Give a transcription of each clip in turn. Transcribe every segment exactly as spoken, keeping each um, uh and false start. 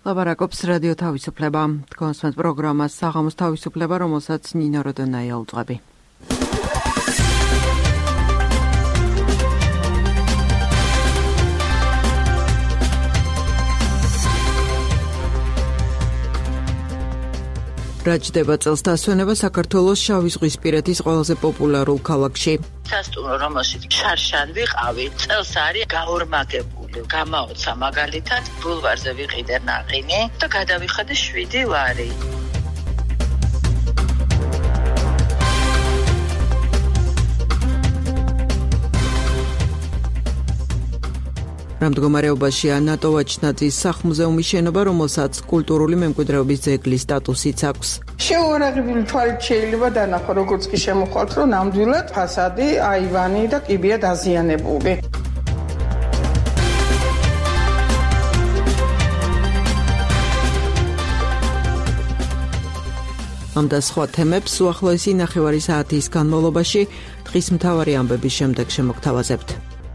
ლაპარაკობს რადიო თავისუფლება. კონსვენთ პროგრამას საღამოს თავისუფლება, რომელსაც ნინო როდონაია უძღვები. რაჯდება წელს დასვენება საქართველოს შავიზღვისპირეთის ყველაზე პოპულარულ ქალაქში. სასტუმრო, რომელშიც შარშან ვიყავი, წელს არის გაორმაგებული. გამაოცა მაგალითად, ბულვარზე ვიყიდე ნაყინი და გადავიხადე შვიდი ლარი. რა მდგომარეობაშია ნატოვაჩნაძის სახლ-მუზეუმის შენობა, რომელსაც კულტურული მემკვიდრეობის ძეგლის სტატუსიც აქვს. შეუარაღებული თვალით შეიძლება დანახო, როგორც კი შემოხვალთ, რომ ნამდვილად ფასადი, აივანი და კიბეა დაზიანებული. ამ და სხვა თემებს უახლოესი ნახევარი საათის განმავლობაში დღის მთავარი ამბების შემდეგ შემოგთავაზებთ.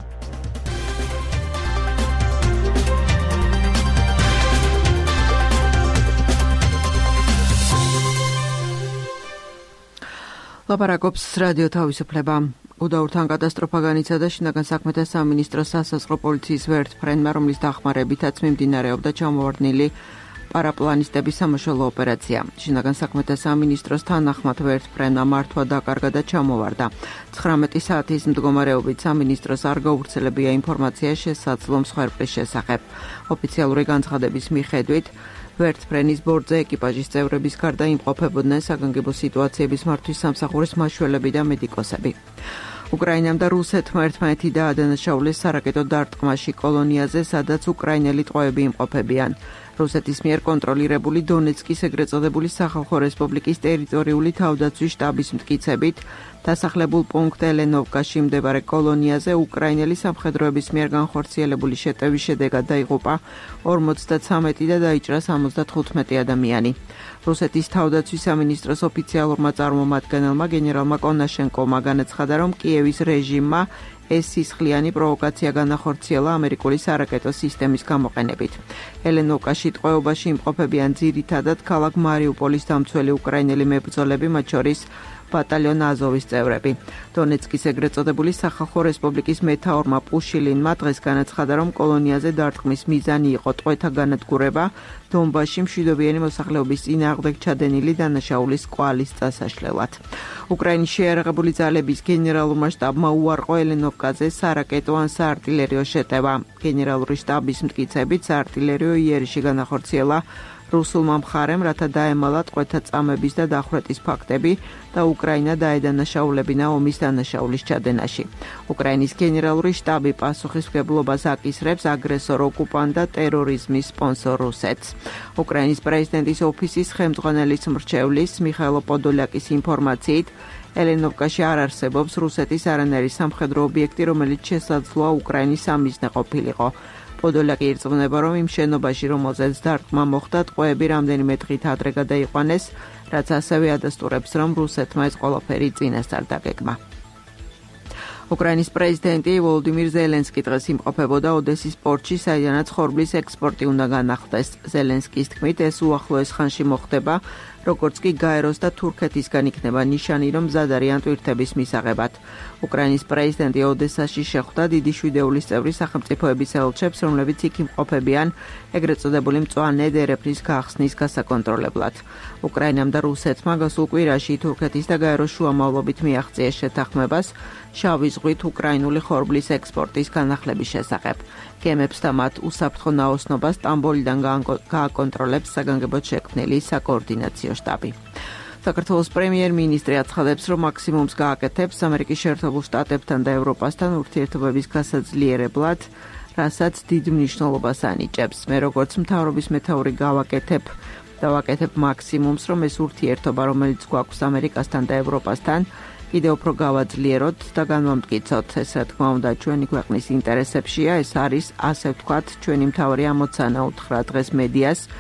ლაპარაკობს რადიო თავისუფლება. უდაურთან კატასტროფა განიცადა შინაგან საქმეთა სამინისტროს სასაზღვრო პოლიციის ვერტმფრენმა, რომლის დახმარებითაც მიმდინარეობდა ჩამოვარდნილი პარაპლანისტების სამაშველო ოპერაცია. შინაგან საქმეთა სამინისტროს თანახმად ვერტმფრენმა მართვა დაკარგა და ჩამოვარდა. ცხრამეტი საათის მდგომარეობით სამინისტროს არ გაუვრცელებია ინფორმაცია შესაძლო მსხვერპლის შესახებ. ოფიციალური განცხადების მიხედვით ვერტმფრენის ბორტზე ეკიპაჟის წევრების გარდა იმყოფებოდნენ საგანგებო სიტუაციების მართვის სამსახურის მაშველები და მედიკოსები. უკრაინამ და რუსეთმა ერთმანეთი დაადანაშაულეს სარაკეტო დარტყმაში კოლონიაზე, სადაც უკრაინელი ტყვეები იმყოფებიან. რუსეთის მიერ კონტროლირებული დონეცკის ეგრეთ წოდებული სახალხო რესპუბლიკის ტერიტორიული თავდაცვის შტაბის მტკიცებით, დასახლებულ პუნქტ ელენოვკაში მდებარე კოლონიაზე უკრაინელი სამხედროების მიერ განხორციელებული შეტევის შედეგად დაიღუპა ორმოცდათვრამეტი და დაიჭრა სამოცდათხუთმეტი ადამიანი. რუსეთის თავდაცვის სამინისტროს ოფიციალურმა წარმომადგენელმა გენერალმა კონაშენკოვმა განაცხადა, რომ კიევის რეჟიმმა ეს სისხლიანი პროვოკაცია განახორციელა ამერიკული სარაკეტო სისტემის გამოყენებით. ელენოვკაში ტყვეობაში იმყოფებიან ძირითადად ქალაქ მარიუპოლის დამცველი უკრაინელი მებრძოლები, მათ შორის ბატალიონ აზოვის წევრები. დონეცკის ეგრეთ წოდებული სახალხო რესპუბლიკის მეთაურმა პუშილინმა დღეს განაცხადა, რომ კოლონიაზე დარტყმის მიზანი იყო ტყვეთა განადგურება დონბასში მშვიდობიანი მოსახლეობის წინააღმდეგ ჩადენილი დანაშაულის კვალის წასაშლელად. უკრაინის შეიარაღებული ძალების გენერალურმა შტაბმა უარყო ელენოვკაზე სარაკეტო ან საარტილერიო შეტევა. გენერალური შტაბის მტკიცებით საარტილერიო იერიში განახორციელა რუსულმა მხარემ, რათა დაემალა ტყვეთა წამების და დახვრეტის ფაქტები და უკრაინა დაედანაშაულებინა ომის დანაშაულის ჩადენაში. უკრაინის გენერალური შტაბი პასუხისმგებლობას აკისრებს აგრესორ ოკუპანტ და ტერორიზმის სპონსორ რუსეთს. უკრაინის პრეზიდენტის ოფისის ხელმძღვანელის მრჩევლის მიხაილო პოდოლაკის ინფორმაციით, ელენოვკაში არ არსებობს რუსეთის არანაირი სამხედრო ობიექტი, რომელიც შესაძლოა უკრაინის სამიზნე ყოფილიყო. პოდოლაკი ირწმუნება, რომ იმ შენობაში, რომელზეც დარტყმა მოხდა, ტყვეები რამდენიმე დღით ადრე გადაიყვანეს, რაც ასევე ადასტურებს, რომ რუსეთმა ეს ყველაფერი წინასწარ დაგეგმა. უკრაინის პრეზიდენტი ვოლოდიმირ ზელენსკი დღეს იმყოფებოდა ოდესის პორტში, საიდანაც ხორბლის ექსპორტი უნდა განახდეს. ზელენსკის თქმით, ეს უახლოეს ხანში მოხდება, როგორც კი გაეროს და თურქეთისგან იქნება ნიშანი, რომ მზად არიან ტვირთების მისაღებად. უკრაინის პრეზიდენტი ოდესაში შეხვდა დიდი შვიდეულის წევრი სახელმწიფოების ელჩებს, რომლებიც იქ იმყოფებიან ეგრეთ წოდებული მწვანე დერეფნის გახსნის გასაკონტროლებლად. უკრაინამ და რუსეთმა გასულ კვირაში თურქეთის და გაეროს შუამავლობით მიაღწიეს შეთანხმებას შავი ზღვით უკრაინული ხორბლის ექსპორტის განახლების შესახებ. გემებს და მათ უსაფრთხო ნაოსნობას სტამბოლიდან გააკონტროლებს საგანგებოდ შექმნილი საკოორდინაციო შტაბი. საქართველოს პრემიერ-მინისტრი აცხადებს, რომ მაქსიმუმს გააკეთებს ამერიკის შეერთებულ შტატებთან და ევროპასთან ურთიერთობების გასაძლიერებლად, რასაც დიდ მნიშვნელობას ანიჭებს. მე როგორც მთავრობის მეთაური გავაკეთებ და ვაკეთებ მაქსიმუმს, რომ ეს ურთიერთობა, რომელიც გვაქვს ამერიკასთან და ევროპასთან, კიდევ უფრო გავაძლიეროთ და განვამტკიცოთ. ეს რა თქმა უნდა ჩვენი ქვეყნის ინტერესებშია, ეს არის ასე ვთქვათ ჩვენი მთავარი ამოცანა უთხრა დღეს მედიას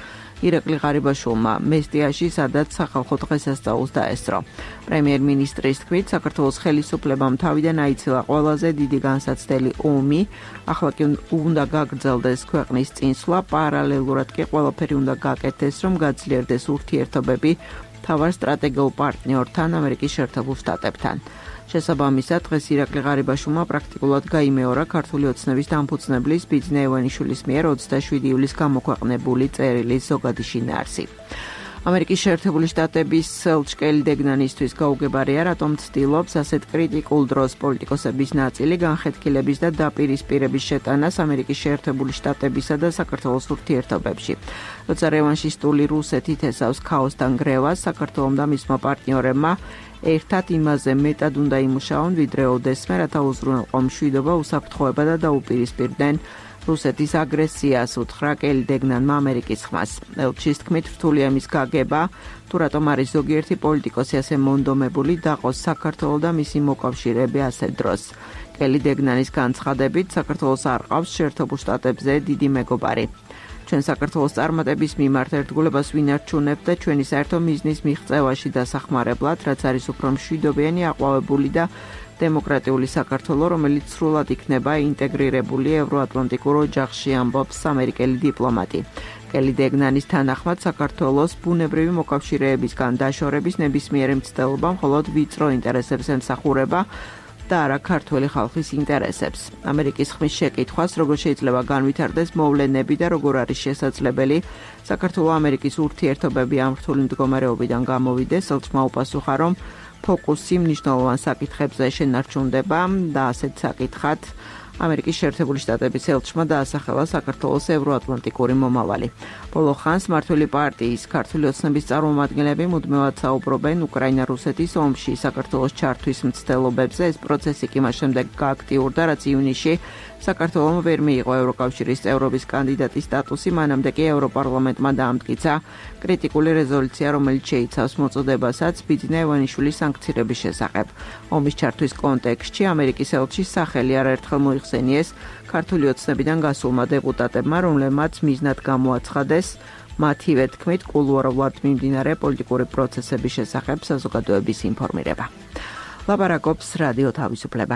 ირაკლი ღარიბაშვილმა მესტიაში, სადაც სახალხო დღესასწაულს დაესწრო. პრემიერ-მინისტრის თქმით, საქართველოს ხელისუფლებამ თავიდან აიცილა ყველაზე დიდი განსაცდელი ომი, ახლა კი უნდა გაგრძელდეს ქვეყნის წინსვლა, პარალელურად კი ყველაფერი უნდა გაკეთდეს, რომ გაძლიერდეს ურთიერთობები მთავარ სტრატეგიულ პარტნიორთან, ამერიკის შეერთებულ შტატებთან. შესაბამისად, დღეს ირაკლი ღარიბაშვილმა პრაქტიკულად გაიმეორა ქართული ოცნების დამფუძნებლის ბიძინა ივანიშვილის მიერ ოცდაშვიდი ივლისს გამოქვეყნებული წერილის ზოგადი შინაარსი. ამერიკის შეერთებული შტატების ელჩკელი დეგნანისთვის გაუგებარია, რატომ ცდილობს ასეთ კრიტიკულ დროს პოლიტიკოსების ნაწილი განხეთქილების და დაპირისპირების შეტანას ამერიკის შეერთებული შტატებისა და საქართველოს ურთიერთობებში. როცა რევანშისტული რუსეთი თესავს ქაოსთან გრევას, საქართველომ და მისმა პარტნიორებმა ერთად იმაზე მეტად უნდა იმუშაონ, ვიდრე ოდესმე, რათა უზრუნველყო მშვიდობა, უსაფრთხოება და დაუპირისპირდნენ რუსეთის აგრესიას, უთხრა კელი დეგნანმა ამერიკის ხმას. ელჩის თქმით, რთულია იმის გაგება, თუ რატომ არის ზოგიერთი პოლიტიკოსი ასე მონდომებული დაყოს საქართველოს და მისი მოკავშირეები ასეთ დროს. კელი დეგნანის განცხადებით, საქართველოს არ ყავს შეერთებულ შტატებზე დიდი მეგობარი. ჩვენ საქართველოს წარმატების მიმართ ერთგულებას ვინარჩუნებთ და ჩვენი საერთო მიზნის მიღწევაში დასახმარებლად, რაც არის უფრო მშვიდობიანი, აყვავებული და დემოკრატიული საქართველო, რომელიც სრულად იქნება ინტეგრირებული ევროატლანტიკურ ოჯახში, ამბობს ამერიკელი დიპლომატი. კელი დეგნანის თანახმად, საქართველოს ბუნებრივი მოკავშირეებისგან დაშორების ნებისმიერი მცდელობა მხოლოდ ვიწრო ინტერესებს ემსახურება და არა ქართველი ხალხის ინტერესებს. ამერიკის ხმის შეკითხვას, როგორ შეიძლება განვითარდეს მოვლენები და როგორ არის შესაძლებელი საქართველო-ამერიკის ურთიერთობები ამ რთული მდგომარეობიდან გამოვიდეს, ელჩმა უპასუხა, რომ ფოკუსი მნიშვნელოვან საკითხებზე შენარჩუნდება და ასეთ საკითხად ამერიკის შეერთებული შტატების ელჩმა დაასახელა საქართველოს ევროატლანტიკური მომავალი. ბოლო ხანს მმართველი პარტიის ქართული ოცნების წარმომადგენლები მუდმივად საუბრობენ უკრაინა-რუსეთის ომში საქართველოს ჩართვის მცდელობებზე. ეს პროცესი კი მას შემდეგ გააქტიურდა, რაც ივნისში საქართველომ ვერ მიიღო ევროკავშირის წევრობის კანდიდატის სტატუსი, მანამდე კი ევროპარლამენტმა დაამტკიცა კრიტიკული რეზოლუცია, რომელიც შეიცავს მოწოდებასაც ბიძინა ივანიშვილის სანქციების შესახებ. ომის ჩართვის კონტექსტში ამერიკის ელჩის სახელი არაერთხელ მოიხსენიეს ქართული ოცნებიდან გასულმა დეპუტატებმა, რომლებმაც მიზნად გამოაცხადეს მათივე თქმით კულუარულად მიმდინარე პოლიტიკური პროცესების შესახებ საზოგადოების ინფორმირება. ლაპარაკობს რადიო თავისუფლება.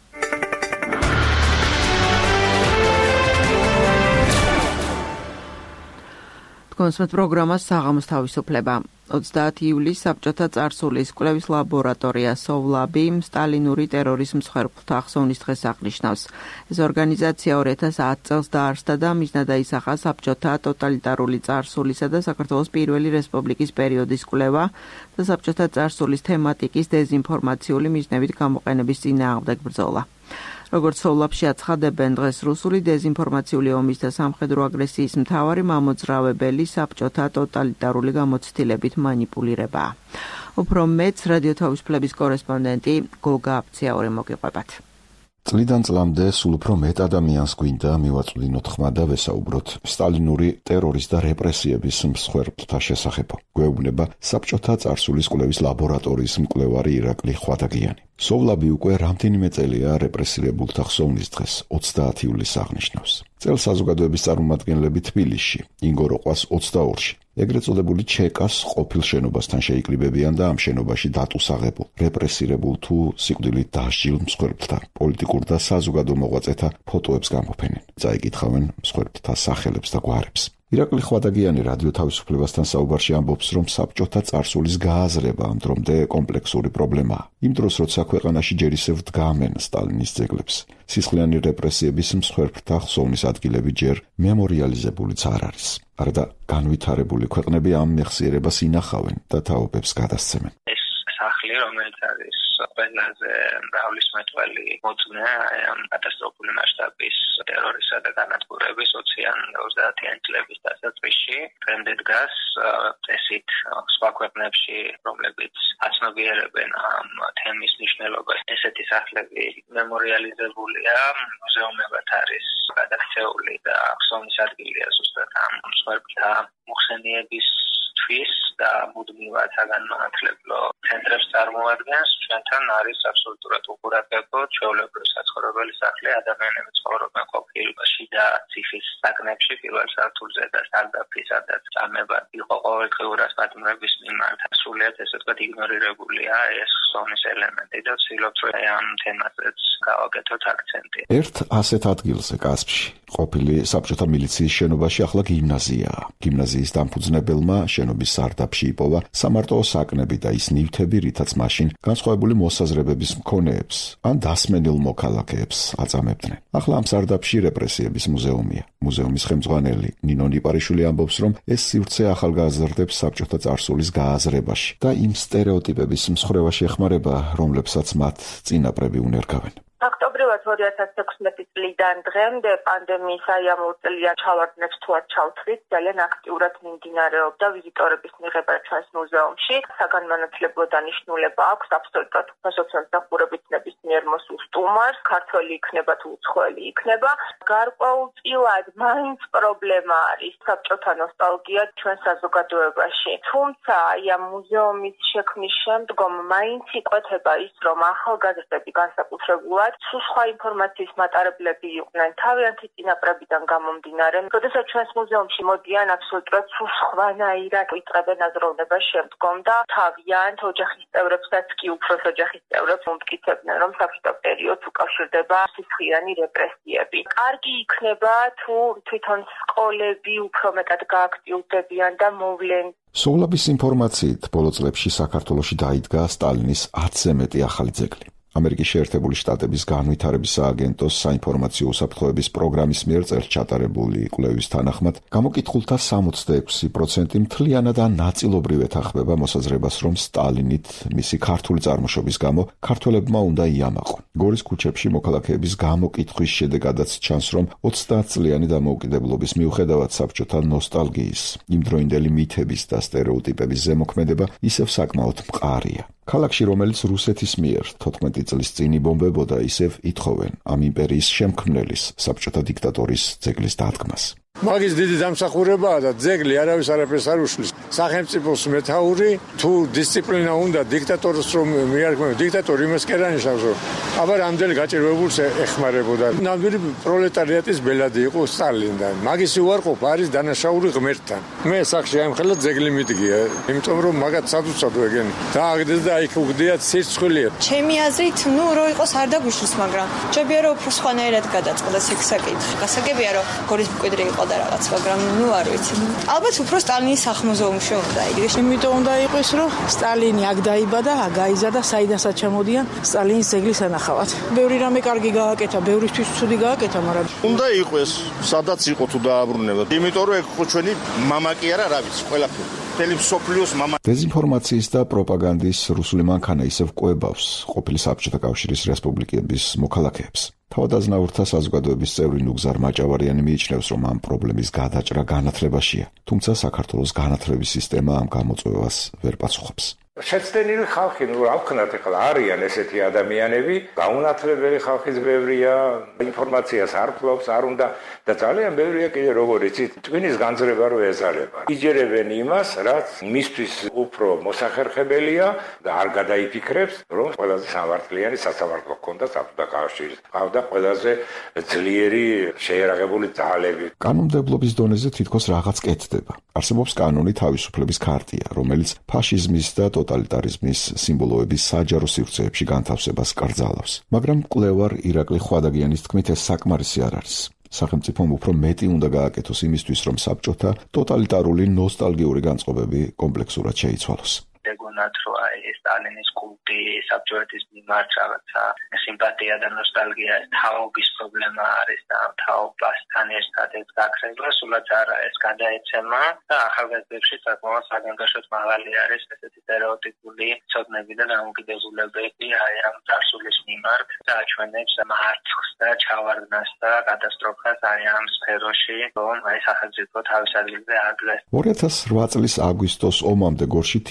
კონსმეთ პროგრამა საღამოს თავისუფლება. ოცდაათი ივლისს საბჭოთა წარსულის კვლევის ლაბორატორია სოვლაბი სტალინური ტერორის მსხვერპლთა ახსოვნის დღეს აღნიშნავს. ეს ორგანიზაცია ორი ათას ათი წელს დაარსდა და მიზნად აისახა საბჭოთა ტოტალიტარული წარსულისა და საქართველოს პირველი რესპუბლიკის პერიოდის კვლევა და საბჭოთა წარსულის თემატიკის დეზინფორმაციული მიზნებით გამოყენების წინააღმდეგ ბრძოლა. როგორც სოვლაბში აცხადებენ, დღეს რუსული დეზინფორმაციული ომის და სამხედრო აგრესიის მთავარი მამოძრავებელი საბჭოთა ტოტალიტარული გამოცდილებით მანიპულირებაა. უფრო მეც რადიო თავისუფლების კორესპონდენტი გოგა აფციაური მოგიყვებათ. წლიდან წლამდე სულ უფრო მეტ ადამიანს გვინდა მივაწვდინოთ ხმა და ვესაუბროთ სტალინური ტერორის და რეპრესიების მსხვერპლთა შესახებ. გვეუბნება საბჭოთა წარსულის კვლევის ლაბორატორიის მკვლევარი ირაკლი ხვადაგიანი. სოვლაბი უკვე რამდენიმე წელია რეპრესირებულთა ხსოვნის დღეს ოცდაათი ივლისს აღნიშნავს. წელს საზოგადოების წარმომადგენლები თბილისში, ინგოროყვას ოცდაორში, ეგრეთ წოდებული ჩეკას ყოფილ შენობასთან შეიკრიბებიან და ამ შენობაში დატუსაღებულ, რეპრესირებულ თუ სიკვდილით დასჯილ მსხვერპლთა, პოლიტიკურ და საზოგადო მოღვაწეთა ფოტოებს გამოფენენ. წაიკითხავენ მსხვერპლთა სახელებს და გვარებს. ირაკლი ხვადაგიანი რადიო თავისუფლებასთან საუბარში ამბობს, რომ საბჭოთა წარსულის გააზრება ამ დრომდე კომპლექსური პრობლემაა. იმ დროს, როცა ქვეყანაში ჯერ ისევ დგამენ სტალინის ძეგლებს, სისხლიანი რეპრესიების მსხვერპლთა ხსოვნის ადგილები ჯერ მემორიალიზებულიც არ არის. არადა განვითარებული ქვეყნები ამ მეხსიერებას ინახავენ და თაობებს გადასცემენ. სახლი, რომელიც არის ყველაზე მრავლისმეტყველი მოწმე ამ კატასტროფული მასშტაბის ტერორისა და განადგურების ოცდაათიანი წლების დასაწყისში, დღემდე დგას წესით სხვა ქვეყნებში, რომლებიც აცნობიერებენ ამ თემის მნიშვნელობას. ესეთი სახლები მემორიალიზებულია, მუზეუმებად არის გადაქცეული და ხსოვნის ადგილია ზუსტად ამ მსხვერპლთა მოხსენიებისთვის და მუდმივად საგანმანათლებლო ცენტრებს წარმოადგენს, ჩვენთან არის აბსოლუტურად უყურებებო ჩვეულებრივი საცხოვრებელი სახლი, ადამიანები ცხოვრობენ ყოფილობაში და ციხის საგნებში პირველ სართულზე და სარდაფის, სადაც წამება იყო ყოველდღიურად პატიმრების მიმართ. სრულიად ესე ვთქვათ იგნორირებულია ეს ხსოვნის ელემენტი და ვცდილობთ რომ ამ თემაზეც გავაკეთოთ აქცენტი. ერთ ასეთ ადგილზე კასპში ყოფილი საბჭოთა მილიციის შენობაში ახლა გიმნაზიაა. გიმნაზიის დამფუძნებელმა შენობის სარდაფში იპოვა სამარტოო საკნები და ის ნივთები, რითაც მაშინ განსხვავებული მოსაზრებების მქონეებს ან დასმენილ მოქალაქეებს აწამებდნენ. ახლა ამ სარდაფში რეპრესიების მუზეუმია. მუზეუმის ხელმძღვანელი ნინო ნიპარიშვილი ამბობს, რომ ეს სივრცე ახალგაზრდებს საბჭოთა წარსულის გააზრებაში და იმ სტერეოტიპების მსხრევაში ეხმარება, რომლებსაც მათ წინაპრები უნერგავენ. ფაქტობრივად ორი ათას ექვსმეტი წლიდან დღემდე პანდემიის აი ამ ორ წლიან ჩავარდნებს თუ არ ჩავთვლით, ძალიან აქტიურად მიმდინარეობდა ვიზიტორების მიღება ჩვენს მუზეუმში. საგანმანათლებლო დანიშნულება აქვს აბსოლუტურად სოციალურ-დახურებით ნებისმიერ მოსულ სტუმარს, ქართველი იქნება თუ უცხოელი იქნება. გარკვეულწილად მაინც პრობლემა არის საბჭოთა ნოსტალგია ჩვენ საზოგადოებაში. თუმცა აი ამ მუზეუმის შექმნის შემდგომ მაინც იკვეთება ის, რომ ახალგაზრდები განსაკუთრებულად სულ სხვა ინფორმაციის მატარებლები იყვნენ თავიანთი წინაპრებიდან გამომდინარე. როდესაც ჩვენს მუზეუმში მოდიან აბსოლუტურად სულ სხვანაირად იწყებენ აზროვნებას შემდგომ და თავიანთ ოჯახის წევრებსაც კი უფროს ოჯახის წევრებს უმტკიცებდნენ, რომ საბჭოთა პერიოდს უკავშირდება სისხლიანი რეპრესიები. კარგი იქნება თუ თვითონ სკოლები უფრო მეტად გააქტიურდებიან და მოვლენ. სოვლაბის ინფორმაციით ბოლო წლებში საქართველოში დაიდგა სტალინის ათზე მეტი ახალი ძეგლი. ამერიკის შეერთებული შტატების განვითარების სააგენტოს საინფორმაციო უსაფრთხოების პროგრამის მიერ წელს ჩატარებული კვლევის თანახმად, გამოკითხულთა სამოცდა ექვსი პროცენტი მთლიანად ან ნაწილობრივ ეთანხმება მოსაზრებას, რომ სტალინით მისი ქართული წარმოშობის გამო ქართველებმა უნდა იამაყონ. გორის ქუჩებში მოქალაქეების გამოკითხვის შედეგადაც ჩანს, რომ ოცდაათწლიანი დამოუკიდებლობის მიუხედავად საბჭოთა ნოსტალგიის, იმდროინდელი მითების და სტერეოტიპების ზემოქმედება ისევ საკმაოდ მყარია. ქალაქში, რომელიც რუსეთის მიერ თოთხმეტი წლის წინ იბომბებოდა, ისევ ითხოვენ ამ იმპერიის შემქმნელის, საბჭოთა დიქტატორის ძეგლის დადგმას. მაგის დიდი დამსახურებაა და ძეგლი არავის არაფერს არ უშლის. სახელმწიფოს მეთაური თუ დისციპლინა უნდა დიქტატორს რომ მიარქმევ, დიქტატორი იმას კი არ ანიშნავს, რომ აბა რამდენი გაჭირვებულს ეხმარებოდა. ნამდვილი პროლეტარიატის ბელადი იყო სტალინიდან. მაგის უარყოფა არის დანაშაული ღმერთთან. მე სახში ამხელა ძეგლი მიდგია, იმიტომ რომ მაგათ სადუცადო ეგენი. დააგდეს და იქ უგდიათ სირცხვილია. ჩემი აზრით, ნუ რო იყოს არ დაგვიშლის, მაგრამ ჯობია რომ უფრო სხვანაირად გადაწყდეს ეს საკითხი. გასაგებია რომ გორის მკვიდრი იყო და რაღაც, მაგრამ ნუ არ ვიცი. ალბათ უფრო სტალინის სახლ-მუზეუმში უნდა იგდეს. იმიტომ უნდა იყოს, რომ სტალინი აქ დაიბადა, აქ გაიზარდა, საიდანაც ჩამოდიან სტალინის ძეგლის ანახავად. ბევრი რამე კარგი გააკეთა, ბევრისთვის ცუდი გააკეთა, მაგრამ უნდა იყოს, სადაც იყო თუ დააბრუნება. იმიტომ რომ ეგ ხო ჩვენი მამა კი არა, რა ვიცი, ყველაფერი. მთელი მსოფლიოს მამა. დეზინფორმაციის და პროპაგანდის რუსული მანქანა ისევ კვებავს ყოფილი საბჭოთა კავშირის რესპუბლიკების მოქალაქეებს. თავადაზნაურთა საზოგადოების წევრი ნუგზარ მაჭავარიანი მიიჩნევს, რომ ამ პრობლემის გადაჭრა განათლებაშია, თუმცა საქართველოს განათლების სისტემა ამ გამოწვევას ვერ პასუხობს. შეცდენილი ხალხი, ნუ რა ვქნათ, ახლა არიან ესეთი ადამიანები, გაუნათლებელი ხალხის ბევრია, ინფორმაციას არ ფლობს, არ უნდა და ძალიან ბევრია კიდე როგორ იცით, ტვინის განძრება რო ეზარება. იჯერებენ იმას, რაც მისთვის უფრო მოსახერხებელია და არ გადაიფიქრებს, რომ ყველაზე სამართლიანი სასამართლო ქონდა საბჭოთა კავშირის. ყავდა ყველაზე ძლიერი შეერაღებული ძალები. კანონმდებლობის დონეზე თითქოს რაღაც კეთდება. არსებობს კანონი თავისუფლების ქარტია, რომელიც ფაშიზმის და ტოტალიტარიზმის სიმბოლოების საჯარო სივრცეებში განთავსებას კრძალავს. მაგრამ მკვლევარ ირაკლი ხვადაგიანის თქმით, ეს საკმარისი არ არის. სახელმწიფომ უფრო მეტი უნდა გააკეთოს იმისთვის, რომ საბჭოთა ტოტალიტარული ნოსტალგიური განწყობები კომპლექსურად შეიცვალოს. ეგონათ რომ აი სტალინის კულტი საბჭოეთის მიმართ რაღაცა სიმპათია და ნოსტალგია თაობის პრობლემა არის და თაობასთან ერთად ეს გაქრება სულაც არა ეს გადაეცემა და ახალგაზრდებში საკმაოდ საგანგაშოდ მაღალი არის ესეთი სტერეოტიპული ცოდნები და დამოკიდებულებები აი ამ წარსულის მიმართ და აჩვენებს მარცხს და ჩავარდნას და კატასტროფას აი ამ სფეროში რომ აი სახელმწიფო თავის ადგილზე აძლევს. ორი ათას რვა წლის აგვისტოს ომამდე გორში თითო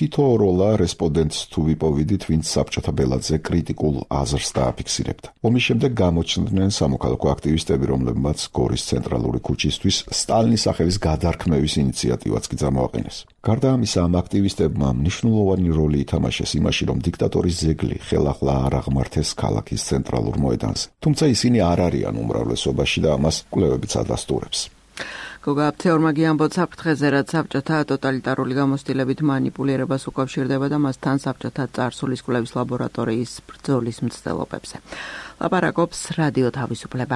როლა რესპონდენტს თუ ვიპოვიდით, ვინც საბჭოთა ბელადზე კრიტიკულ აზრს დააფიქსირებდა. ომის შემდეგ გამოჩნდნენ სამოქალაქო აქტივისტები, რომლებმაც გორის ცენტრალური ქუჩისთვის სტალინის სახელის გადარქმევის ინიციატივაც კი წამოაყენეს. გარდა ამისა, ამ აქტივისტებმა მნიშვნელოვანი როლი ითამაშეს იმაში, რომ დიქტატორის ძეგლი ხელახლა არ აღმართეს ქალაქის ცენტრალურ მოედანზე. თუმცა ისინი არ არიან უმრავლესობაში და ამას კვლევებიც ადასტურებს. გოგა აფთეორმა გიამბობს საფრთხეზე, რაც საბჭოთა ტოტალიტარული გამოცდილებით მანიპულირებას უკავშირდება და მასთან საბჭოთა წარსულის კვლევის ლაბორატორიის ბრძოლის მცდელობებზე. ლაპარაკობს რადიო თავისუფლება.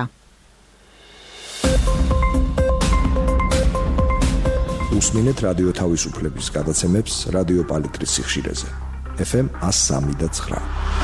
უსმინეთ რადიო თავისუფლების გადაცემებს რადიო პალიტრის სიხშირეზე. ეფ ემ one oh three point nine.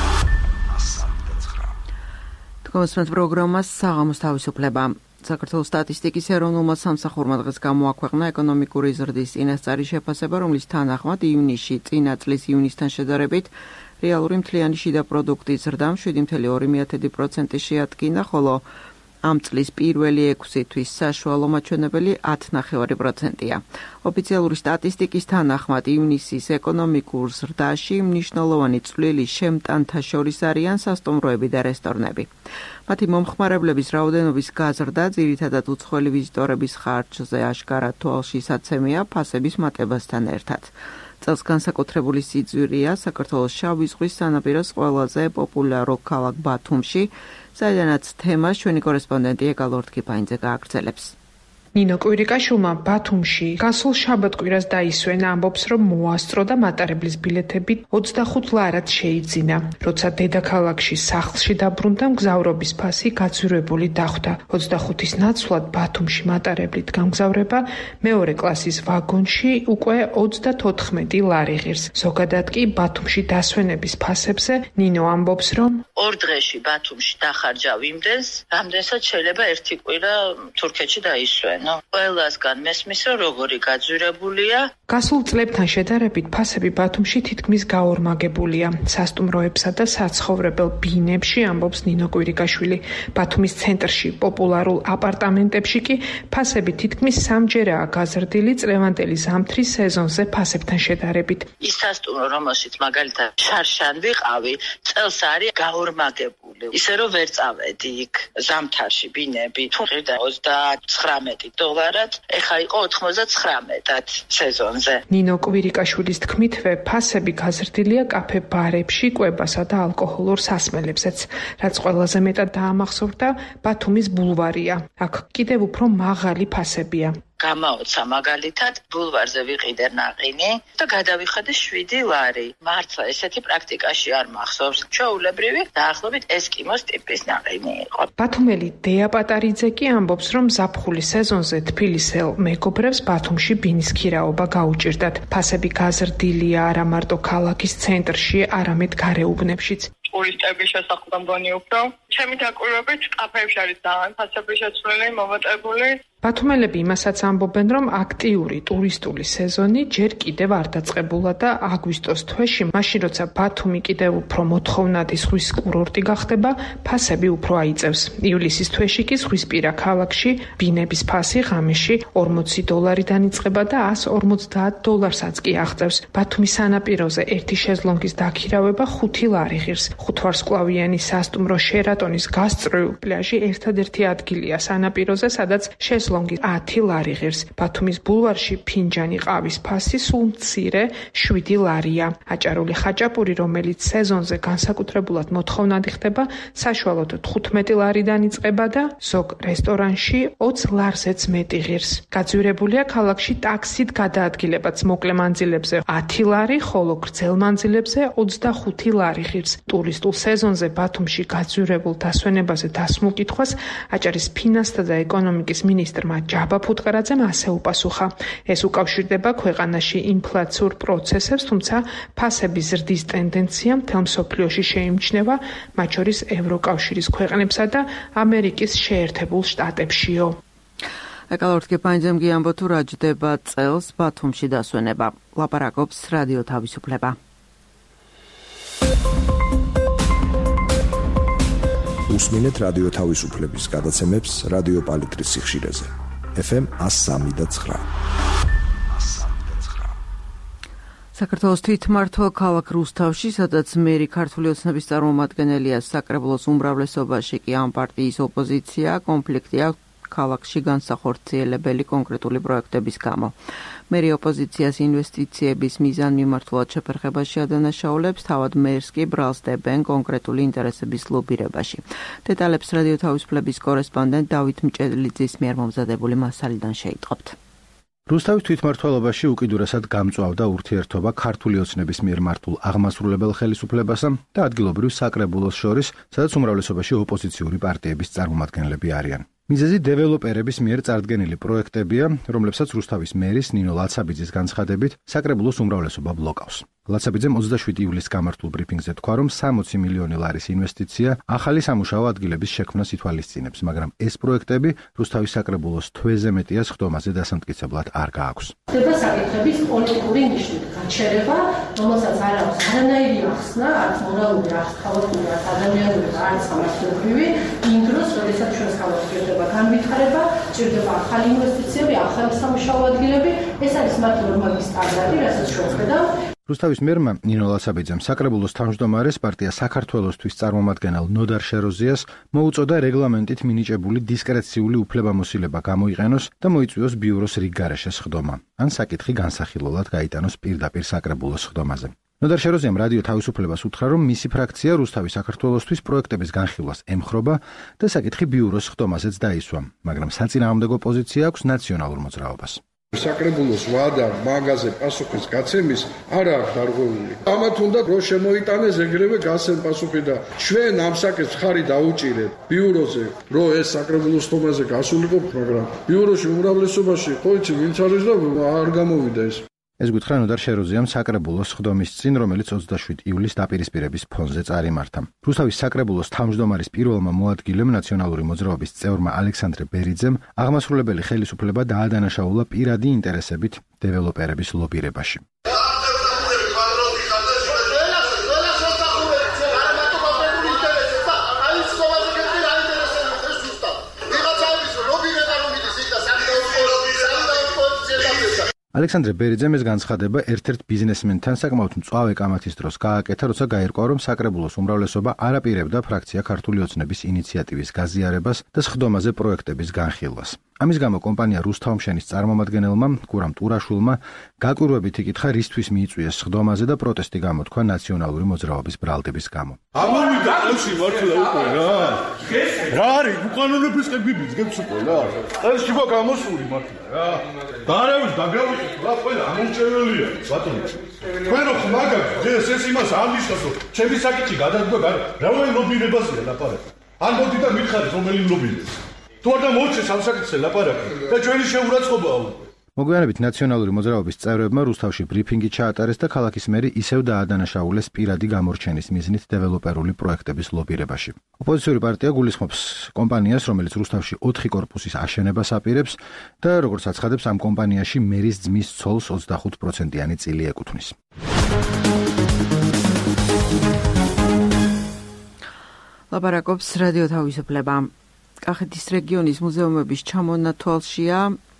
თქვენს პროგრამას საღამოს თავისუფლება. საქართველოს სტატისტიკის ეროვნულმა სამსახურმა დღეს გამოაქვეყნა ეკონომიკური ზრდის წინასწარი შეფასება, რომლის თანახმად ივნისში წინა წლის ივნისთან შედარებით რეალური მთლიანი შიდა პროდუქტის ზრდამ შვიდი კoma ორი პროცენტი შეადგინა, ხოლო ამ წლის პირველი ექვსი თვის საშუალო მაჩვენებელი ათი კoma ნახევარი პროცენტია. ოფიციალური სტატისტიკის თანახმად ივნისის ეკონომიკურ ზრდაში მნიშვნელოვანი წვლილი შემტანთა შორის არიან სასტუმროები და რესტორნები. მათი მომხმარებლების რაოდენობის გაზრდა ძირითადად უცხოელი ვიზიტორების ხარჯზე აშკარად თვალშისაცემია ფასების მატებასთან ერთად. წელს განსაკუთრებული სიძვირია საქართველოს შავი ზღვის სანაპიროს ყველაზე პოპულარო ქალაქ ბათუმში, საიდანაც თემას ჩვენი კორესპონდენტი ეკალორდ კიფაინძე გააგრძელებს. ნინო კვირიკაშვილმა ბათუმში გასულ შაბათ-კვირას დაისვენა, ამბობს, რომ მოასწრო და მატარებლის ბილეთები ოცდახუთ ლარად შეიძინა. როცა დედაქალაქში სახლში დაბრუნდა, მგზავრობის ფასი გაძვირებული დახვდა. ოცდახუთის ნაცვლად ბათუმში მატარებლით გამგზავრება მეორე კლასის ვაგონში უკვე ოცდათოთხმეტი ლარი ღირს. ზოგადად კი ბათუმში დასვენების ფასებზე ნინო ამბობს, რომ ორ დღეში ბათუმში დახარჯავ იმდენს, რამდენსაც შეიძლება ერთი კვირა თურქეთში დაისვენ. ყველასგან მესმის, რომ როგორი გაძვირებულია. გასულ წლებთან შედარებით ფასები ბათუმში თითქმის გაორმაგებულია. სასტუმროებსა და საცხოვრებელ ბინებში, ამბობს ნინო კვირიკაშვილი. ბათუმის ცენტრში პოპულარულ აპარტამენტებში კი ფასები თითქმის სამჯერაა გაზრდილი წლევანდელი ზამთრის სეზონზე ფასებთან შედარებით. ის სასტუმრო, რომელშიც მაგალითად შარშან ვიყავი, წელს არის გაორმაგებული. ისე რომ ვერ წავედი იქ ზამთარში ბინები. თუ ღირდა ოცდათხრამეტი დოლარად, ეხა იყო ოთხმოცდათხრამეტად სეზონზე. ნინო კვირიკაშვილის თქმითვე, ფასები გაზრდილია კაფე-ბარებში, კვებასა და ალკოჰოლურ სასმელებზეც. რაც ყველაზე მეტად დაამახსოვრდა, ბათუმის ბულვარია. აქ კიდევ უფრო მაღალი ფასებია. გამაოცა მაგალითად ბულვარზე ვიყიდე ნაყინი და გადავიხადე შვიდი ლარი. მართლა ესეთი პრაქტიკაში არ მახსოვს. ჩვეულებრივი დაახლოებით ესკიმოს ტიპის ნაყინი იყო. ბათუმელი დეა პატარიძე კი ამბობს, რომ ზაფხულის სეზონზე თბილისელ მეგობრებს ბათუმში ბინის ქირაობა გაუჭირდათ. ფასები გაზრდილია არა მარტო ქალაქის ცენტრში, არამედ გარეუბნებშიც. ტურისტების შესაძლებლობა მგონი უფრო. ჩემი დაკვირვებით კაფეებში არის ძალიან ფასები შეცვლილი, მომატებული. ბათუმელები იმასაც ამბობენ, რომ აქტიური ტურისტული სეზონი ჯერ კიდევ არ დაწყებულა და აგვისტოს თვეში, მაშინ როცა ბათუმი კიდევ უფრო მოთხოვნადი ზღვის კურორტი გახდება, ფასები უფრო აიწევს. ივლისის თვეში კი ზღვისპირა ქალაქში ბინების ფასი ღამეში ორმოცი დოლარიდან იწყება და ას ორმოცდაათ დოლარსაც კი აღწევს. ბათუმის სანაპიროზე ერთი შეზლონგის დაქირავება ხუთი ლარი ღირს. ხუთვარსკვლავიანი სასტუმრო შერატონის გასწრულ პლაჟი ერთადერთი ადგილია სანაპიროზე, სადაც შეზლონგი ათი ლარი ღირს. ბათუმის ბულვარში ფინჯანი ყავის ფასი სულ მცირე შვიდი ლარია. აჭარული ხაჭაპური, რომელიც სეზონზე განსაკუთრებულად მოთხოვნადი ხდება, საშუალოდ თხუთმეტი ლარიდან იწყება და ზოგ რესტორანში ოცი ლარზეც მეტი ღირს. გაძვირებულია ქალაქში ტაქსით გადაადგილებაც მოკლე მანძილებზე ათი ლარი, ხოლო გრძელ მანძილებზე ოცდახუთი ლარი ღირს. ტურისტულ სეზონზე ბათუმში გაძვირებულ დასვენებაზე დასმულ კითხვას აჭარის ფინანსთა და ეკონომიკის მინისტრმა ჯაბა ფუტყარაძემ ასე უპასუხა. ეს უკავშირდება ქვეყანაში ინფლაციურ პროცესებს, თუმცა ფასების ზრდის ტენდენცია მთელ მსოფლიოში შეიმჩნევა, მათ შორის ევროკავშირის ქვეყნებსა და ამერიკის შეერთებულ შტატებშიო. ეკალორდ კიფაინძემ გიამბო, თუ რა ჯდება წელს ბათუმში დასვენება. ლაპარაკობს რადიო თავისუფლება. უსმინეთ რადიო თავისუფლების გადაცემებს რადიო პალიტრის სიხშირეზე. ეფ ემ one oh three point nine. საქართველოს თვითმმართველ ქალაქ რუსთავში, სადაც მერი ქართული ოცნების წარმომადგენელია, საკრებულოს უმრავლესობაში კი ამ პარტიის ოპოზიცია, კონფლიქტი აქვს ქალაქში განსახორციელებელი კონკრეტული პროექტების გამო. მერი ოპოზიციას ინვესტიციების მიზანმიმართულად შეფერხებაში ადანაშაულებს, თავად მერს კი ბრალს დებენ კონკრეტული ინტერესების ლობირებაში. დეტალებს რადიო თავისუფლების კორესპონდენტ დავით მჭედლიძის მიერ მომზადებული მასალიდან შეიტყობთ. რუსთავის თვითმმართველობაში უკიდურესად გამწვავდა ურთიერთობა ქართული ოცნების მიერ მართულ აღმასრულებელ ხელისუფლებასა და ადგილობრივ საკრებულოს შორის, სადაც უმრავლესობაში ოპოზიციური პარტიების წარმომადგენლები არიან. მიზეზი დეველოპერების მიერ წარდგენილი პროექტებია, რომლებსაც რუსთავის მერის ნინო ლაცაბიძის განცხადებით საკრებულოს უმრავლესობა ბლოკავს. ლაცაბიძემ ოცდაშვიდი ივლისს გამართულ ბრიფინგზე თქვა, რომ სამოცი მილიონი ლარის ინვესტიცია ახალი სამუშაო ადგილების შექმნას ითვალისწინებს, მაგრამ ეს პროექტები რუსთავის საკრებულოს თვეზე მეტია სხდომაზე დასამტკიცებლად არ გააქვს. ხდება საკითხების პოლიტიკური ნიშნით გაჩერება, რომელსაც არ აქვს არანაირი ახსნა, არც მორალური, არც ქალაქური, არც ადამიანური, არც სამართლებრივი, იმ დროს, როდესაც ჩვენს ქალაქს ჭირდება განვითარება, ჭირდება ახალი ინვესტიციები, ახალი სამუშაო ადგილები, ეს არის მათი ნორმალური სტანდარტი, რასაც ჩვენ ვხედავთ. რუსთავის მერმა ნინო ლაცაბიძემ საკრებულოს თავმჯდომარეს პარტია საქართველოსთვის წარმომადგენელ ნოდარ შეროზიას მოუწოდა რეგლამენტით მინიჭებული დისკრეციული უფლებამოსილება გამოიყენოს და მოიწვიოს ბიუროს რიგგარეშე სხდომა, ან საკითხი განსახილველად გაიტანოს პირდაპირ საკრებულოს სხდომაზე. ნოდარ შეროზიამ რადიო თავისუფლებას უთხრა, რომ მისი ფრაქცია რუსთავის საქართველოსთვის პროექტების განხილვას ემხრობა და საკითხი ბიუროს სხდომაზეც დაისვა, მაგრამ საწინააღმდეგო პოზიცია აქვს ნაციონალურ მოძრაობას. საკრებულოს ვადა მაგაზე პასუხის გაცემის არ აქვს დარღვეული. ამათ უნდა რო შემოიტანეს ეგრევე გასცენ პასუხი და ჩვენ ამ საკითხს ხარი დაუჭირეთ ბიუროზე, რო ეს საკრებულოს სხდომაზე გასულიყო, მაგრამ ბიუროში უმრავლესობაში ხო იცი ვინც არის და არ გამოვიდა ეს. ეს გითხრა ნოდარ შეროზიამ საკრებულოს სხდომის წინ, რომელიც ოცდაშვიდი ივლისს დაპირისპირების ფონზე წარიმართა. რუსთავის საკრებულოს თავმჯდომარის პირველმა მოადგილემ ნაციონალური მოძრაობის წევრმა ალექსანდრე ბერიძემ აღმასრულებელი ხელისუფლება დაადანაშაულა პირადი ინტერესებით დეველოპერების ლობირებაში. ალექსანდრე ბერიძემ ეს განცხადება ერთ-ერთ ბიზნესმენთან საკმაოდ მწვავე კამათის დროს გააკეთა, როცა გაირკვა, რომ საკრებულოს უმრავლესობა არ აპირებდა ფრაქცია ქართული ოცნების ინიციატივის გაზიარებას და სხდომაზე პროექტების განხილვას. ამის გამო კომპანია რუსთავმშენის წარმომადგენელმა გურამ ტურაშვილმა გაკვირვებით იკითხა, რისთვის მიიწვიეს სხდომაზე და პროტესტი გამოთქვა ნაციონალური მოძრაობის ბრალდების გამო. ამოვიდა ყელში მართლა უკვე რა. რა არის უკანონობის ყებიბიც გებს უკვე რა. ყელში გვა გამოსული მართლა რა. დაარევით დაგრავით რა ყველა ამორჩეველია ბატონო. თქვენ რო ხმაგად ეს ეს იმას არ ნიშნავს, რომ ჩემი საკითხი გადადგა რა ლობირებაზეა ლაპარაკი. ან მოდი და მითხარით რომელი ლობირებს. თუ არ დამორჩეს ამ საკითხზე ლაპარაკი და ჩვენი შეურაცხყოფაა. მოგვიანებით ნაციონალური მოძრაობის წევრებმა რუსთავში ბრიფინგი ჩაატარეს და ქალაქის მერი ისევ დაადანაშაულეს პირადი გამორჩენის მიზნით დეველოპერული პროექტების ლობირებაში. ოპოზიციური პარტია გულისხმობს კომპანიას, რომელიც რუსთავში ოთხი კორპუსის აშენებას აპირებს და როგორც აცხადებს, ამ კომპანიაში მერის ძმის ცოლს ოცდახუთ პროცენტიანი წილი ეკუთვნის. ლაპარაკობს რადიო თავისუფლება. კახეთის რეგიონის მუზეუმების ჩამონათვალშია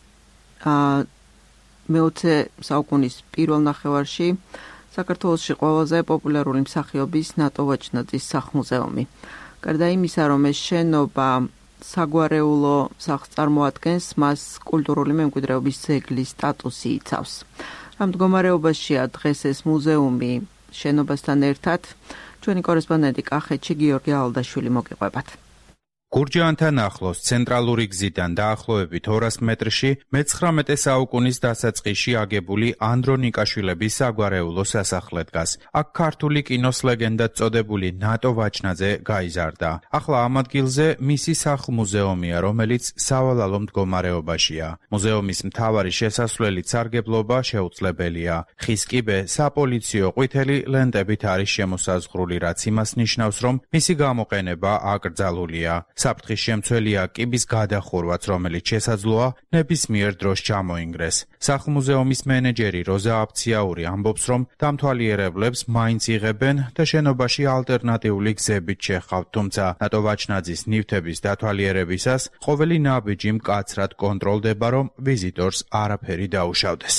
მეოცე საუკუნის პირველ ნახევარში საქართველოში ყველაზე პოპულარული მსახიობის ნატო ვაჭნაძის სახლ-მუზეუმი. გარდა იმისა, რომ ეს შენობა საგვარეულო სახლს წარმოადგენს, მას კულტურული მემკვიდრეობის ძეგლის სტატუსი იცავს. ამ მდგომარეობაშია დღეს ეს მუზეუმი შენობასთან ერთად. ჩვენი კორესპონდენტი კახეთში გიორგი ალდაშვილი მოგიყვებათ. გურჯაანთან ახლოს ცენტრალური გზიდან დაახლოებით ორას მეტრში მეცხრამეტე საუკუნის დასაწყისში აგებული ანდრონიკაშვილების საგვარეულო სასახლე დგას. აქ ქართული კინოს ლეგენდად წოდებული ნატო ვაჭნაძე გაიზარდა. ახლა ამ ადგილზე მისი სახლ-მუზეუმია, რომელიც სავალალო მდგომარეობაშია. მუზეუმის მთავარი შესასვლელი სარგებლობა შეუძლებელია. ხის კიბე საპოლიციო ყვითელი ლენტებით არის შემოსაზღვრული, რაც იმას ნიშნავს, რომ მისი გამოყენება აკრძალულია. საფრთხის შემცველია კიბის გადახურვაც, რომელიც შესაძლოა ნებისმიერ დროს ჩამოინგრეს. სახლ-მუზეუმის მენეჯერი როზა აფციაური ამბობს, რომ დამთვალიერებლებს მაინც იღებენ და შენობაში ალტერნატიული გზებით შეჰყავთ, თუმცა ნატო ვაჭნაძის ნივთების დათვალიერებისას ყოველი ნაბიჯი მკაცრად კონტროლდება, რომ ვიზიტორს არაფერი დაუშავდეს.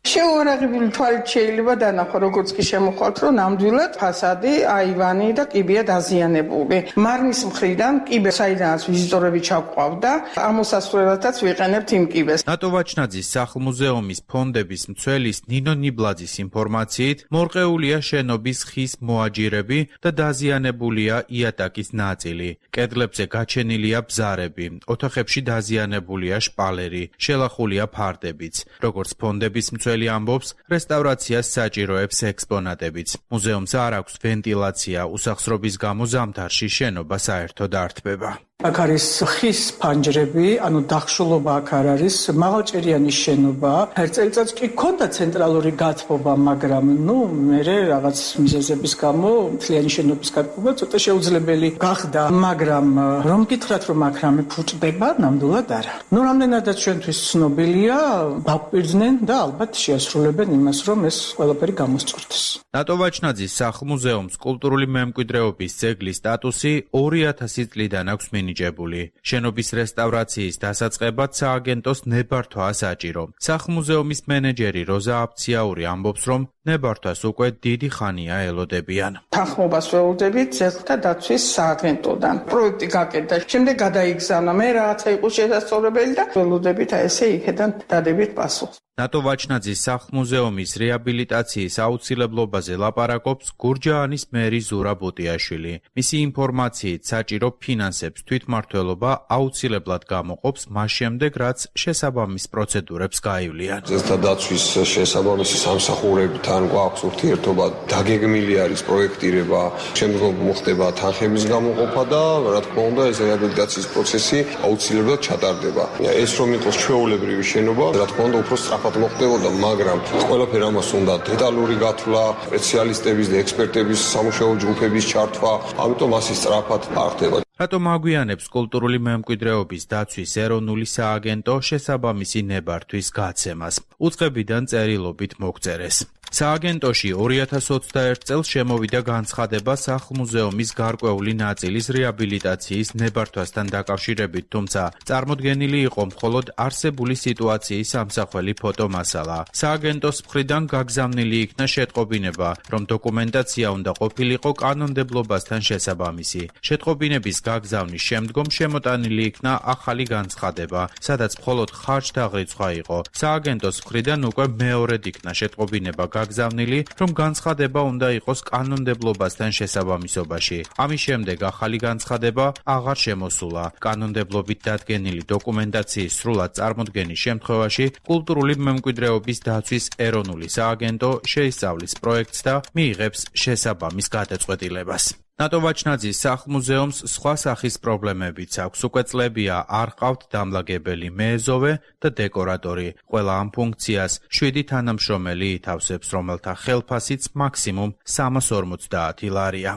შეუარაღებული თვალით შეიძლება დანახო, როგორც კი შემოხვალთ, რომ ნამდვილად ფასადი, აივანი და კიბეა დაზიანებული. მარნის მხრიდან კიბე, საიდანაც ვიზიტორები ჩაგვყავდა, ამოსასვლელადაც ვიყენებთ იმ კიბეს. ნატო ვაჩნაძის სახლ-მუზეუმის ფონდების მცველის ნინო ნიბლაძის ინფორმაციით, მორყეულია შენობის ხის მოაჯირები და დაზიანებულია იატაკის ნაწილი. კედლებზე გაჩენილია ბზარები, ოთახებში დაზიანებულია შპალერი, შელახულია ფარდებიც. როგორც ფონდების მცველი ამბობს, რესტავრაციას საჭიროებს ექსპონატებიც. მუზეუმს არ აქვს ვენტილაცია, უსახსრობის გამო ზამთარში შენობა საერთოდ არ თბება. აქ არის ხის ფანჯრები, ანუ დახშულობა აქ არ არის, მაღალჭერიანი შენობა. ერთ წელიწადს კი ჰქონდა ცენტრალური გათბობა, მაგრამ ნუ მერე რაღაც მიზეზების გამო მთლიანი შენობის გათბობა ცოტა შეუძლებელი გახდა, მაგრამ რომ გითხრათ, რომ აქ რამე ფუჭდება, ნამდვილად არა. ნუ რამდენადაც ჩვენთვის ცნობილია, დაპირდნენ და ალბათ შეასრულებენ იმას, რომ ეს ყველაფერი გამოსწორდეს. ნატო ვაჩნაძის სახლ-მუზეუმს კულტურული მემკვიდრეობის ძეგლის სტატუსი ორი ათასი წლიდან აქვს მინიჭებული. შენობის რესტავრაციის დასაწყებად სააგენტოს ნებართვა საჭირო. სახლ-მუზეუმის მენეჯერი როზა აფციაური ამბობს, რომ ნებართვას უკვე დიდი ხანია ელოდებიან. თანხმობას ველოდებით ძეგლთა დაცვის სააგენტოდან. პროექტი გაკეთდა, შემდეგ გადაიგზავნა, მე რაღაცა იყო შესაძლებელი და ველოდებით აი ესე იქედან დადებით პასუხს. ნატო ვაჩნაძის სახლ-მუზეუმის რეაბილიტაციის აუცილებლობაზე ლაპარაკობს გურჯაანის მერი ზურა ბუტიაშვილი. მისი ინფორმაციით საჭირო ფინანსებს თვითმმართველობა აუცილებლად გამოყოფს მას შემდეგ, რაც შესაბამის პროცედურებს გაივლიან. ძეგლთა დაცვის შესაბამისი სამსახურებთან გვაქვს ურთიერთობა, დაგეგმილი არის პროექტირება, შემდგომ მოხდება თანხების გამოყოფა და რა თქმა უნდა ეს რეაბილიტაციის პროცესი აუცილებლად ჩატარდება. ეს რომ იყოს ჩვეულებრივი შენობა, რა თქმა უნდა უფრო სწრაფად მოხდებოდა, მაგრამ ყველაფერ ამას უნდა დეტალური გათვლა, სპეციალისტების და ექსპერტების სამუშაო ჯგუფების ჩართვა, ამიტომ ასე სწრაფად არ ხდება. რატომ აგვიანებს კულტურული მემკვიდრეობის დაცვის ეროვნული სააგენტო შესაბამისი ნებართვის გაცემას? უწყებიდან წერილობით მოგწერეს. სააგენტოში ორი ათას ოცდაერთ წელს შემოვიდა განცხადება სახლ-მუზეუმის გარკვეული ნაწილის რეაბილიტაციის ნებართვასთან დაკავშირებით, თუმცა წარმოდგენილი იყო მხოლოდ არსებული სიტუაციის ამსახველი ფოტომასალა. სააგენტოს მხრიდან გაგზავნილი იქნა შეტყობინება, რომ დოკუმენტაცია უნდა ყოფილიყო კანონმდებლობასთან შესაბამისი. შეტყობინების გაგზავნის შემდგომ შემოტანილი იქნა ახალი განცხადება, სადაც მხოლოდ ხარჯთა რიცხვი იყო. სააგენტოს მხრიდან უკვე მეორედ იქნა შეტყობინება გაგზავნილი, რომ განცხადება უნდა იყოს კანონმდებლობასთან შესაბამისობაში. ამის შემდეგ ახალი განცხადება აღარ შემოსულა. კანონმდებლობით დადგენილი დოკუმენტაციის სრულად წარმოდგენის შემთხვევაში კულტურული მემკვიდრეობის დაცვის ეროვნული სააგენტო შეისწავლის პროექტს და მიიღებს შესაბამის გადაწყვეტილებას. ნატო ვაჩნაძის სახლ-მუზეუმს სხვა სახის პრობლემებიც აქვს. უკვე წლებია არ ყავთ დამლაგებელი, მეეზოვე და დეკორატორი. ყველა ამ ფუნქციას შვიდი თანამშრომელი ითავსებს, რომელთა ხელფასიც მაქსიმუმ სამას ორმოცდაათი ლარია.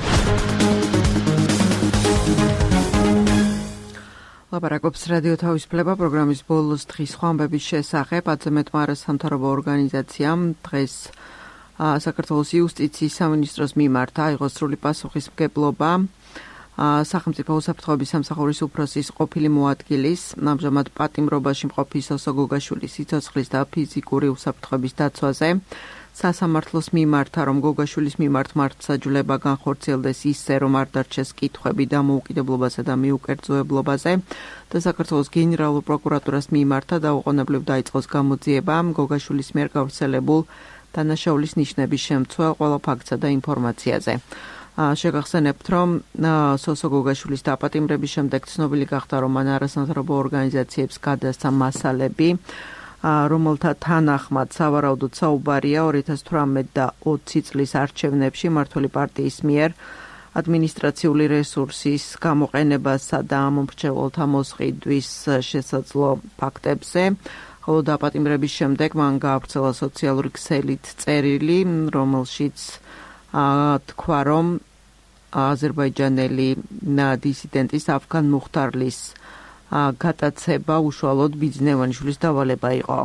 ლაპარაკობს რადიო თავისუფლება პროგრამის ბოლოს დღის ხვამბების შესახებ. ათზემეთმა არასამთავრობო ორგანიზაციამ დღეს საქართველოს იუსტიციის სამინისტროს მიმართ აიღო სრული პასუხისმგებლობა სახელმწიფო უსაფრთხოების სამსახურის უფროსის ყოფილი მოადგილის, ამჟამად პატიმრობაში მყოფი სოსო გოგაშვილის სიცოცხლის და ფიზიკური უსაფრთხოების დაცვაზე. სასამართლოს მიმართა, რომ გოგაშვილის მიმართ მართლმსაჯულება განხორციელდეს ისე, რომ არ დარჩეს კითხვები დამოუკიდებლობასა და მიუკერძოებლობაზე და საქართველოს გენერალურ პროკურატურას მიმართა დაუყოვნებლივ დაიწყოს გამოძიება გოგაშვილის მიერ გავრცელებულ დანაშაულის ნიშნების შემცველ ყველა ფაქტსა და ინფორმაციაზე. შეგახსენებთ, რომ სოსო გოგაშვილის დაპატიმრების შემდეგ ცნობილი გახდა, რომ მან არასამთავრობო ორგანიზაციებს გადასცა მასალები, რომელთა თანახმად სავარაუდოდ საუბარია ორი ათას თვრამეტ და ოცი წლის არჩევნებში მმართველი პარტიის მიერ ადმინისტრაციული რესურსის გამოყენებასა და ამომრჩეველთა მოსყიდვის შესაძლო ფაქტებზე. ხოლო დაპატიმრების შემდეგ მან გაავრცელა სოციალური ქსელით წერილი, რომელშიც თქვა, რომ აზერბაიჯანელი დისიდენტის ავგან მუხტარლის გადაცება უშუალოდ ბიძნევანიშვილის დავალება იყო.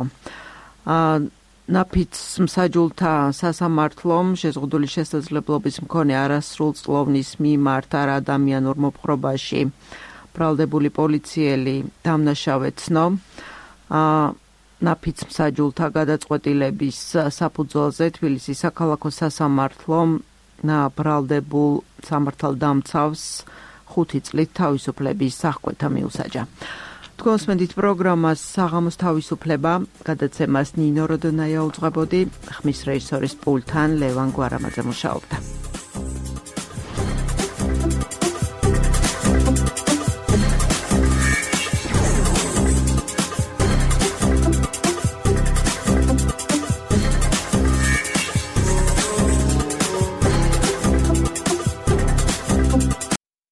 ნაფიც მსაჯულთა სასამართლომ შეზღუდული შესაძლებლობის მქონე არასრულწლოვნის მიმართ არაადამიანურ მოპყრობაში ბრალდებული პოლიციელი დამნაშავე ცნო. ნაფიც მსაჯულთა გადაწყვეტილების საფუძველზე თბილისის საქალაქო სასამართლომ ბრალდებულ სამართალდამცავს ხუთი წლით თავისუფლების აღკვეთა მიუსაჯა. თქვენს მედით პროგრამას საღამოს თავისუფლება გადაცემას ნინო როდონაია უძღვებოდი, ხმის რეჟისორის პულტთან ლევან გვარამაძე მუშაობდა.